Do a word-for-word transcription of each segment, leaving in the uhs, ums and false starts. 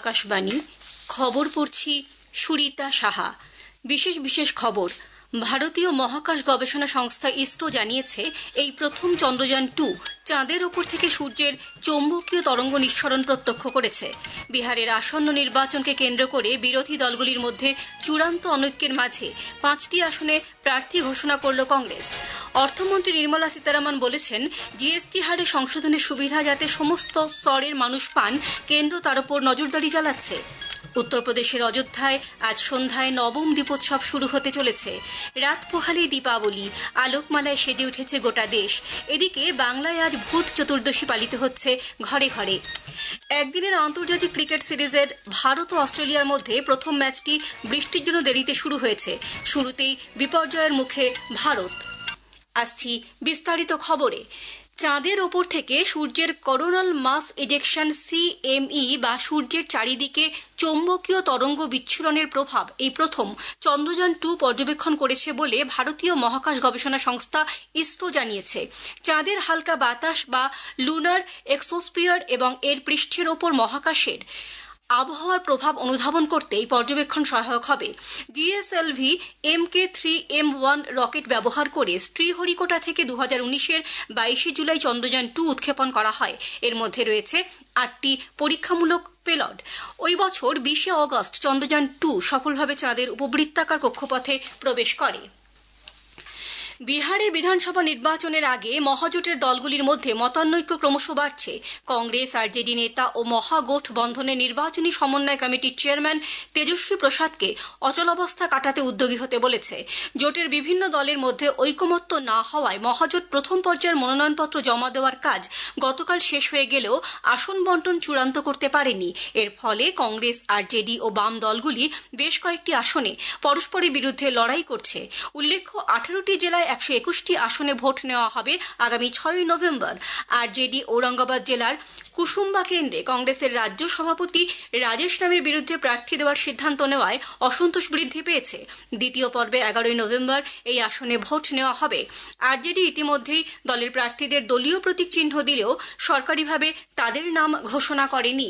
আকাশবাণী খবর পড়ছি সুরিতা সাহা। বিশেষ বিশেষ খবর। ভারতীয় মহাকাশ গবেষণা সংস্থা ইসরো জানিয়েছে এই প্রথম চন্দ্রযান টু চাঁদের ওপর থেকে সূর্যের চৌম্বকীয় তরঙ্গ নিঃসরণ প্রত্যক্ষ করেছে। বিহারের আসন্ন নির্বাচনকে কেন্দ্র করে বিরোধী দলগুলির মধ্যে চূড়ান্ত অনৈক্যের মাঝে পাঁচটি আসনে প্রার্থী ঘোষণা করল কংগ্রেস। অর্থমন্ত্রী নির্মলা সীতারামন বলেছেন, জিএসটি হারে সংশোধনের সুবিধা যাতে সমস্ত স্তরের মানুষ পান, কেন্দ্র তার উপর নজরদারি চালাচ্ছে। উত্তরপ্রদেশের অযোধ্যায় আজ সন্ধ্যায় নবম দীপোৎসব শুরু হতে চলেছে। রাত পোহালেই দীপাবলি, আলোকমালায় সেজে উঠেছে গোটা দেশ। এদিকে বাংলায় আজ ভূত চতুর্দশী পালিত হচ্ছে ঘরে ঘরে। একদিনের আন্তর্জাতিক ক্রিকেট সিরিজের ভারত ও অস্ট্রেলিয়ার মধ্যে প্রথম ম্যাচটি বৃষ্টির জন্য দেরিতে শুরু হয়েছে। শুরুতেই বিপর্যয়ের মুখে ভারত। আসছি বিস্তারিত খবরে। চাঁদের ওপর থেকে সূর্যের করোনাল মাস ইজেকশন সিএমই বা সূর্যের চারিদিকে চৌম্বকীয় তরঙ্গ বিচ্ছুরণের প্রভাব এই প্রথম চন্দ্রযান টু পর্যবেক্ষণ করেছে বলে ভারতীয় মহাকাশ গবেষণা সংস্থা ইসরো জানিয়েছে। চাঁদের হালকা বাতাস বা লুনার এক্সোস্ফিয়ার এবং এর পৃষ্ঠের ওপর মহাকাশের আবহাওয়ার প্রভাব অনুধাবন করতে এই পর্যবেক্ষণ সহায়ক হবে। GSLV M K three M one rocket ব্যবহার করে শ্রীহরিকোটা থেকে দু হাজার উনিশের বাইশে জুলাই চন্দ্রযান টু উৎক্ষেপণ করা হয়। এর মধ্যে রয়েছে আটটি পরীক্ষামূলক পেলড। ওই বছর বিশে অগস্ট চন্দ্রযান টু সফলভাবে চাঁদের উপবৃত্তাকার কক্ষপথে প্রবেশ করে। বিহারে বিধানসভা নির্বাচনের আগে মহাজোটের দলগুলির মধ্যে মতানৈক্য ক্রমশ বাড়ছে। কংগ্রেস আরজেডি নেতা ও মহাগোঠ বন্ধনের নির্বাচনী সমন্বয় কমিটির চেয়ারম্যান তেজস্বী প্রসাদকে অচলাবস্থা কাটাতে উদ্যোগী হতে বলেছে। জোটের বিভিন্ন দলের মধ্যে ঐকমত্য না হওয়ায় মহাজোট প্রথম পর্যায়ের মনোনয়নপত্র জমা দেওয়ার কাজ গতকাল শেষ হয়ে গেলেও আসন বন্টন চূড়ান্ত করতে পারেনি। এর ফলে কংগ্রেস আরজেডি ও বাম দলগুলি বেশ কয়েকটি আসনে পরস্পরের বিরুদ্ধে লড়াই করছে। উল্লেখ্য, আঠারোটি জেলায় একশো একুশটি আসনে ভোট নেওয়া হবে আগামী ছয়ই নভেম্বর। আরজেডি ঔরঙ্গাবাদ জেলার কুসুম্বা কেন্দ্রে কংগ্রেসের রাজ্য সভাপতি রাজেশ নামের বিরুদ্ধে প্রার্থী দেওয়ার সিদ্ধান্ত নেওয়ায় অসন্তোষ বৃদ্ধি পেয়েছে। দ্বিতীয় পর্বে এগারোই নভেম্বর এই আসনে ভোট নেওয়া হবে। আরজেডি ইতিমধ্যেই দলের প্রার্থীদের দলীয় প্রতীক চিহ্ন দিলেও সরকারিভাবে তাদের নাম ঘোষণা করেনি।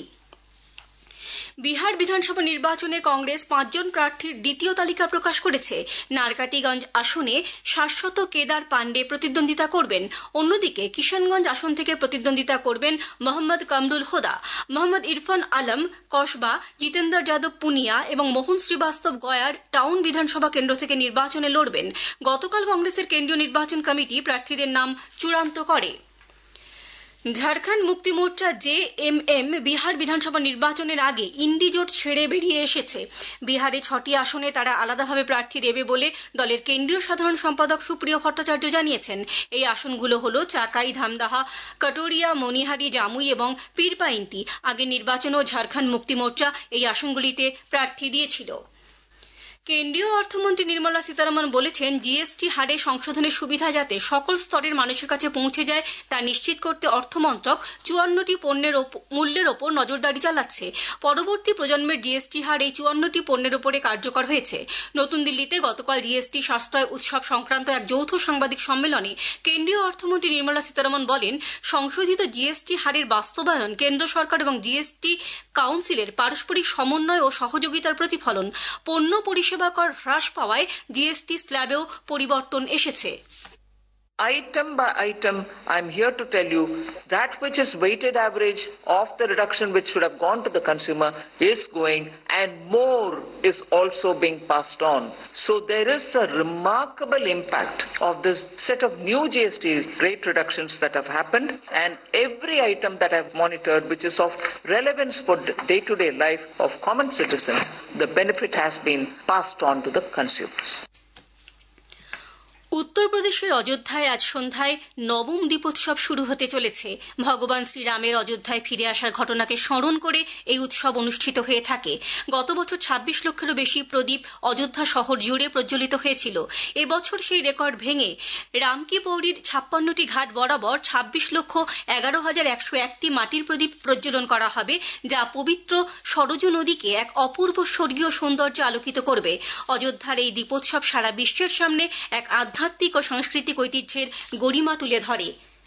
বিহার বিধানসভা নির্বাচনে কংগ্রেস পাঁচজন প্রার্থীর দ্বিতীয় তালিকা প্রকাশ করেছে। নারকাটিগঞ্জ আসনে শাশ্বত কেদার পান্ডে প্রতিদ্বন্দ্বিতা করবেন। অন্যদিকে কিষানগঞ্জ আসন থেকে প্রতিদ্বন্দ্বিতা করবেন মোহাম্মদ কামরুল হোদা। মোহাম্মদ ইরফান আলম কসবা, জিতেন্দ্র যাদব পুনিয়া এবং মোহন শ্রীবাস্তব গয়ার টাউন বিধানসভা কেন্দ্র থেকে নির্বাচনে লড়বেন। গতকাল কংগ্রেসের কেন্দ্রীয় নির্বাচন কমিটি প্রার্থীদের নাম চূড়ান্ত করে। Jharkhand Mukti Morcha J M M Bihar বিধানসভা নির্বাচনের আগে ইন্ডি জোট ছেড়ে বেরিয়ে এসেছে। বিহারে ছটি আসনে তারা আলাদাভাবে প্রার্থী দেবে বলে দলের কেন্দ্রীয় সাধারণ সম্পাদক সুপ্রিয় ভট্টাচার্য জানিয়েছেন। এই আসনগুলো হল চাকাই, ধামদাহা, কটোরিয়া, মনিহারি, জামুই এবং পীরপাইন্তি। আগের নির্বাচনেও ঝাড়খণ্ড মুক্তি মোর্চা এই আসনগুলিতে প্রার্থী দিয়েছিল। কেন্দ্রীয় অর্থমন্ত্রী নির্মলা সীতারামন বলেছেন, জিএসটি হারে সংশোধনের সুবিধা যাতে সকল স্তরের মানুষের কাছে পৌঁছে যায় তা নিশ্চিত করতে অর্থমন্ত্রক চুয়ান্নটি পণ্যের মূল্যের ওপর নজরদারি চালাচ্ছে। পরবর্তী প্রজন্মের জিএসটি হার এই চুয়ান্নটি পণ্যের ওপরে কার্যকর হয়েছে। নতুন দিল্লিতে গতকাল জিএসটি সাশ্রয় উৎসব সংক্রান্ত এক যৌথ সাংবাদিক সম্মেলনে কেন্দ্রীয় অর্থমন্ত্রী নির্মলা সীতারামন বলেন, সংশোধিত জিএসটি হারের বাস্তবায়ন কেন্দ্র সরকার এবং জিএসটি কাউন্সিলের পারস্পরিক সমন্বয় ও সহযোগিতার প্রতিফলন। পণ্য পরিষেবা কর হ্রাস পাওয়ায় জিএসটি স্ল্যাবেও পরিবর্তন এসেছে। Item by item, I'm here to tell you that which is weighted average of the reduction which should have gone to the consumer is going, and more is also being passed on. So there is a remarkable impact of this set of new G S T rate reductions that have happened, and every item that I've monitored which is of relevance for day-to-day life of common citizens, the benefit has been passed on to the consumers. উত্তরপ্রদেশের অযোধ্যায় আজ সন্ধ্যায় নবম দীপোৎসব শুরু হতে চলেছে। ভগবান শ্রীরামের অযোধ্যায় ফিরে আসার ঘটনাকে স্মরণ করে এই উৎসব অনুষ্ঠিত হয়ে থাকে। গত বছর ছাব্বিশ লক্ষেরও বেশি প্রদীপ অযোধ্যা শহর জুড়ে প্রজ্বলিত হয়েছিল। এবছর সেই রেকর্ড ভেঙে রামকি পৌরির ছাপ্পান্নটি ঘাট বরাবর ছাব্বিশ লক্ষ এগারো হাজার একশো একটি মাটির প্রদীপ প্রজ্বলন করা হবে, যা পবিত্র সরজু নদীকে এক অপূর্ব স্বর্গীয় সৌন্দর্যে আলোকিত করবে। অযোধ্যার এই দীপোৎসব সারা বিশ্বের সামনে এক আধ্যাত্মিক ও সাংস্কৃতিক ঐতিহ্যের গরিমা তুলে ধরে।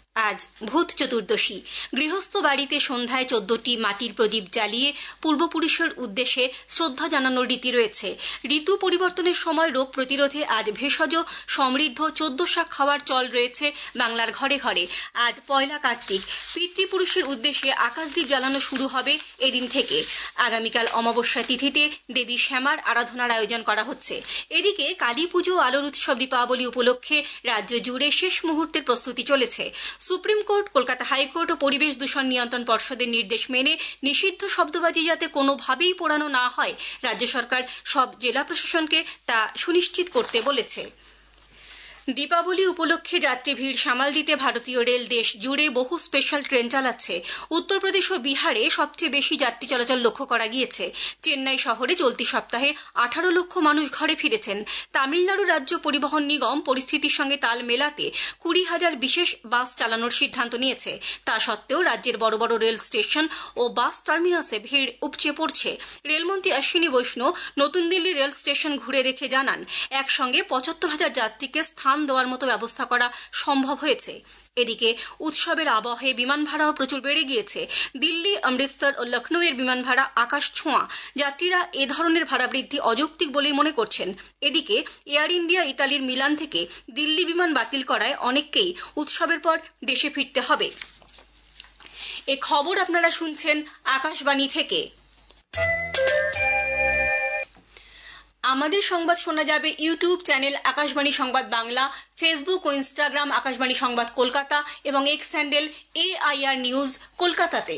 আজ ভূত চতুর্দশী। গৃহস্থ বাড়িতে সন্ধ্যায় চোদ্দটি মাটির প্রদীপ জ্বালিয়ে পূর্বপুরুষের উদ্দেশ্যে শ্রদ্ধা জানানোর রীতি রয়েছে। ঋতু পরিবর্তনের সময় রোগ প্রতিরোধে আজ ভেষজ সমৃদ্ধ চোদ্দ শাক খাওয়ার চল রয়েছে বাংলার ঘরে ঘরে। আজ পয়লা কার্তিক। পিতৃপুরুষের উদ্দেশ্যে আকাশদ্বীপ জ্বালানো শুরু হবে এদিন থেকে। আগামীকাল অমাবস্যা তিথিতে দেবী শ্যামার আরাধনার আয়োজন করা হচ্ছে। এদিকে কালী পুজো আলোর উৎসব দীপাবলি উপলক্ষে রাজ্য জুড়ে শেষ মুহূর্তের প্রস্তুতি চলেছে। সুপ্রিম কোর্ট, কলকাতা হাইকোর্ট ও পরিবেশ দূষণ নিয়ন্ত্রণ পর্ষদের নির্দেশ মেনে নিষিদ্ধ শব্দবাজি যাতে কোনোভাবেই পোড়ানো না হয়, রাজ্য সরকার সব জেলা প্রশাসনকে তা সুনিশ্চিত করতে বলেছে। দীপাবলি উপলক্ষে যাত্রী ভিড় সামাল দিতে ভারতীয় রেল দেশ জুড়ে বহু স্পেশাল ট্রেন চালাচ্ছে। উত্তরপ্রদেশ ও বিহারে সবচেয়ে বেশি যাত্রী চলাচল লক্ষ্য করা গিয়েছে। চেন্নাই শহরে চলতি সপ্তাহে আঠারো লক্ষ মানুষ ঘরে ফিরেছেন। তামিলনাড়ু রাজ্য পরিবহন নিগম পরিস্থিতির সঙ্গে তাল মেলাতে কুড়ি হাজার বিশেষ বাস চালানোর সিদ্ধান্ত নিয়েছে। তা সত্ত্বেও রাজ্যের বড় বড় রেল স্টেশন ও বাস টার্মিনাসে ভিড় উপচে পড়ছে। রেলমন্ত্রী অশ্বিনী বৈষ্ণব নতুন দিল্লি রেল স্টেশন ঘুরে দেখে জানান, একসঙ্গে পঁচাত্তর হাজার যাত্রীকে স্থান দেওয়ার মতো ব্যবস্থা করা সম্ভব হয়েছে। এদিকে উৎসবের আবহে বিমান ভাড়াও প্রচুর বেড়ে গিয়েছে। দিল্লি, অমৃতসর ও লখনৌয়ের বিমান ভাড়া আকাশ ছোঁয়া। যাত্রীরা এ ধরনের ভাড়া বৃদ্ধি অযৌক্তিক বলেই মনে করছেন। এদিকে এয়ার ইন্ডিয়া ইতালির মিলান থেকে দিল্লি বিমান বাতিল করায় অনেককেই উৎসবের পর দেশে ফিরতে হবে। এ খবর আপনারা শুনছেন আকাশবাণী থেকে। আমাদের সংবাদ শোনা যাবে YouTube channel Akashvani Sangbad Bangla, Facebook ও ইনস্টাগ্রাম আকাশবাণী সংবাদ কলকাতা এবং এক্স হ্যান্ডেল এআইআর নিউজ কলকাতাতে।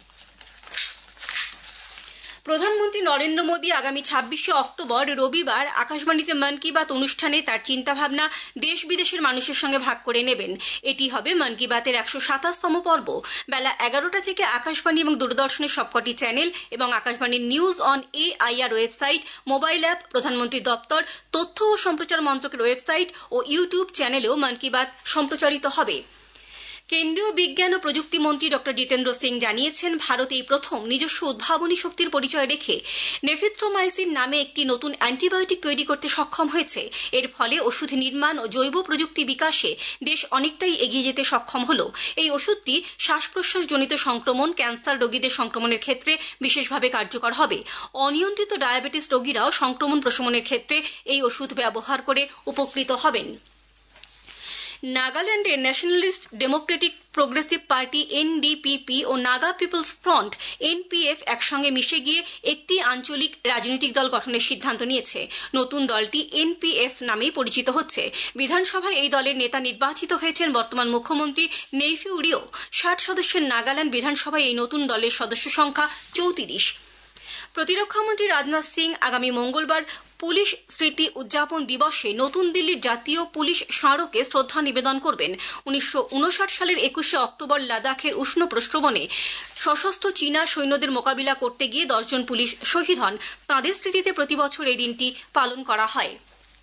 প্রধানমন্ত্রী নরেন্দ্র মোদী আগামী ছাব্বিশে অক্টোবর রবিবার আকাশবাণীতে মন কি বাত অনুষ্ঠানে তার চিন্তাভাবনা দেশ বিদেশের মানুষের সঙ্গে ভাগ করে নেবেন। এটি হবে মন কি বাতের একশো সাতাশতম পর্ব। বেলা এগারোটা থেকে আকাশবাণী এবং দূরদর্শনের সবকটি চ্যানেল এবং আকাশবাণীর news on AIR website, mobile app, প্রধানমন্ত্রীর দপ্তর, তথ্য ও সম্প্রচার মন্ত্রকের ওয়েবসাইট ও ইউটিউব চ্যানেলেও মন কি বাত সম্প্রচারিত হবে। কেন্দ্রীয় বিজ্ঞান ও প্রযুক্তি মন্ত্রী ডক্টর জিতেন্দ্র সিং জানিয়েছেন, ভারত এই প্রথম নিজস্ব উদ্ভাবনী শক্তির পরিচয় রেখে নেফিথ্রোমাইসিন নামে একটি নতুন অ্যান্টিবায়োটিক তৈরি করতে সক্ষম হয়েছে। এর ফলে ওষুধ নির্মাণ ও জৈব প্রযুক্তি বিকাশে দেশ অনেকটাই এগিয়ে যেতে সক্ষম হল। এই ওষুধটি শ্বাস প্রশ্বাসজনিত সংক্রমণ, ক্যান্সার রোগীদের সংক্রমণের ক্ষেত্রে বিশেষভাবে কার্যকর হবে। অনিয়ন্ত্রিত ডায়াবেটিস রোগীরাও সংক্রমণ প্রশমনের ক্ষেত্রে এই ওষুধ ব্যবহার করে উপকৃত হবেন। নাগাল্যান্ডের nationalist democratic progressive party NDPP ও নাগা পিপলস ফ্রন্ট এনপিএফ একসঙ্গে মিশে গিয়ে একটি আঞ্চলিক রাজনৈতিক দল গঠনের সিদ্ধান্ত নিয়েছে। নতুন দলটি এনপিএফ নামেই পরিচিত হচ্ছে। বিধানসভায় এই দলের নেতা নির্বাচিত হয়েছেন বর্তমান মুখ্যমন্ত্রী নেইফিউ রিও। ষাট সদস্যের নাগাল্যান্ড বিধানসভায় এই নতুন দলের সদস্য সংখ্যা চৌত্রিশ। প্রতিরক্ষামন্ত্রী রাজনাথ সিং আগামী মঙ্গলবার পুলিশ স্মৃতি উদযাপন দিবসে নতুন দিল্লির জাতীয় পুলিশ স্মারকে শ্রদ্ধা নিবেদন করবেন। উনিশশো উনষাট সালের একুশে অক্টোবর লাদাখের উষ্ণ প্রস্রবণে সশস্ত্র চীনা সৈন্যদের মোকাবিলা করতে গিয়ে দশজন পুলিশ শহীদ হন। তাঁদের স্মৃতিতে প্রতিবছর এই দিনটি পালন করা হয়।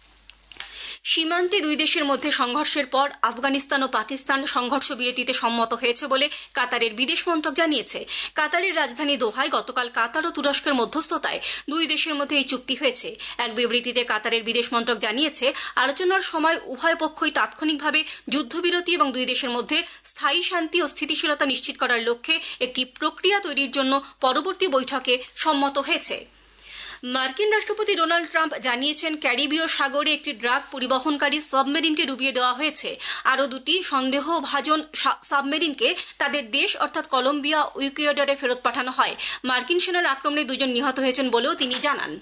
সীমান্তে দুই দেশের মধ্যে সংঘর্ষের পর আফগানিস্তান ও পাকিস্তান সংঘর্ষ বিরতিতে সম্মত হয়েছে বলে কাতারের বিদেশ মন্ত্রক জানিয়েছে। কাতারের রাজধানী দোহায় গতকাল কাতার ও তুরস্কের মধ্যস্থতায় দুই দেশের মধ্যে এই চুক্তি হয়েছে। এক বিবৃতিতে কাতারের বিদেশ মন্ত্রক জানিয়েছে, আলোচনার সময় উভয় পক্ষই তাৎক্ষণিকভাবে যুদ্ধবিরতি এবং দুই দেশের মধ্যে স্থায়ী শান্তি ও স্থিতিশীলতা নিশ্চিত করার লক্ষ্যে একটি প্রক্রিয়া তৈরির জন্য পরবর্তী বৈঠকে সম্মত হয়েছে। মার্কিন রাষ্ট্রপতি ডোনাল্ড ট্রাম্প জানিয়েছেন, ক্যারিবীয় সাগরে একটি ড্রাগ পরিবহনকারী সাবমেরিনকে ডুবিয়ে দেওয়া হয়েছে। আরও দুটি সন্দেহভাজন সাবমেরিনকে তাদের দেশ অর্থাৎ কলম্বিয়া ও ইকুয়েডরে ফেরত পাঠানো হয়। মার্কিন সেনার আক্রমণে দুজন নিহত হয়েছেন বলেও তিনি জানান।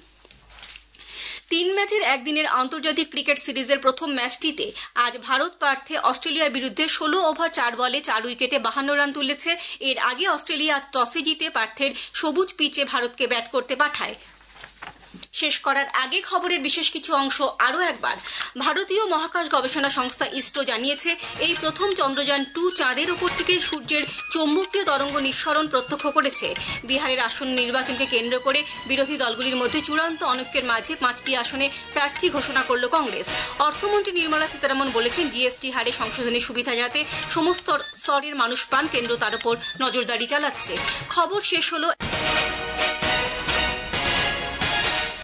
তিন ম্যাচের একদিনের আন্তর্জাতিক ক্রিকেট সিরিজের প্রথম ম্যাচটিতে আজ ভারত পার্থে অস্ট্রেলিয়ার বিরুদ্ধে ষোলো ওভার চার বলে চার উইকেটে বাহান্ন রান তুলেছে। এর আগে অস্ট্রেলিয়া টসে জিতে পার্থের সবুজ পিচে ভারতকে ব্যাট করতে পাঠায়। শেষ করার আগে খবরের বিশেষ কিছু অংশ আরও একবার। ভারতীয় মহাকাশ গবেষণা সংস্থা ইসরো জানিয়েছে, এই প্রথম চন্দ্রযান টু চাঁদের উপর থেকে সূর্যের চৌম্বকীয় তরঙ্গ নিঃসরণ প্রত্যক্ষ করেছে। বিহারের আসন্ন নির্বাচনকে কেন্দ্র করে বিরোধী দলগুলির মধ্যে চূড়ান্ত অনৈক্যের মাঝে পাঁচটি আসনে প্রার্থী ঘোষণা করল কংগ্রেস। অর্থমন্ত্রী নির্মলা সীতারামন বলেছেন, জিএসটি হারে সংশোধনের সুবিধা যাতে সমস্ত স্তরের মানুষ পান, কেন্দ্র তার উপর নজরদারি চালাচ্ছে। খবর শেষ হলো।